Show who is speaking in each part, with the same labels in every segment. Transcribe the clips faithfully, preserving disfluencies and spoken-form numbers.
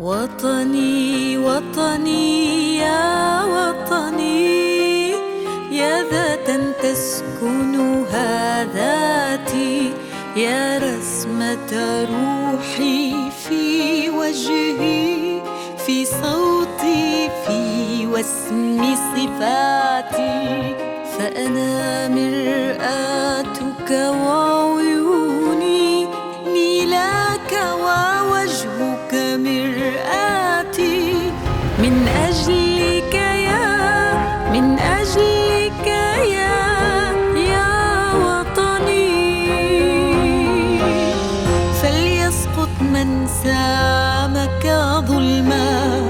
Speaker 1: وطني وطني يا وطني، يا ذاتا تسكنها ذاتي، يا رسمة روحي في وجهي، في صوتي في واسم صفاتي. فأنا مرآتك وعيوني نيلاك ووجهك مرآتي. من أجلك يا من أجلك يا يا وطني، فليسقط من سامك ظلما،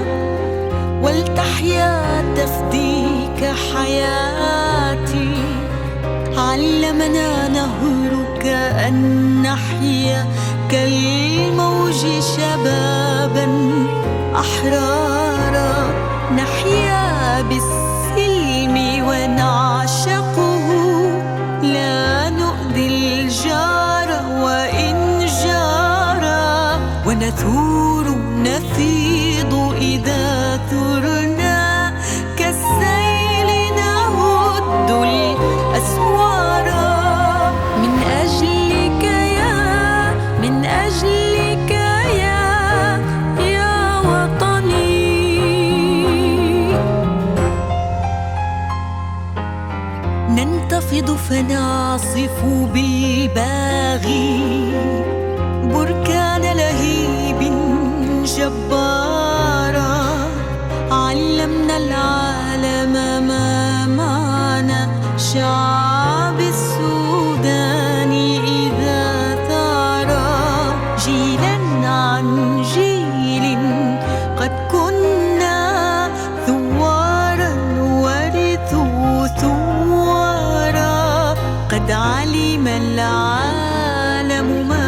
Speaker 1: ولتحيا تفديك حياتي. علمنا نهرك أن نحيا كالموج شبابا أحرارا، نحيا بالسلم ونعشقه، لا نؤذي الجار وإن جارا، ونثور نفيض إذا ثرنا، كالسيل نهد الأسوارا. من أجلك يا من أجلك يا يا وطني، ننتفض فنعصف بالباغي بركان لهيب جبارا. علمنا العالم ما معنى شعب السودان إذا ثارا، جيلا عن جيل قد كنا ثوارا ورثوا ثوارا. قد علم العالم ما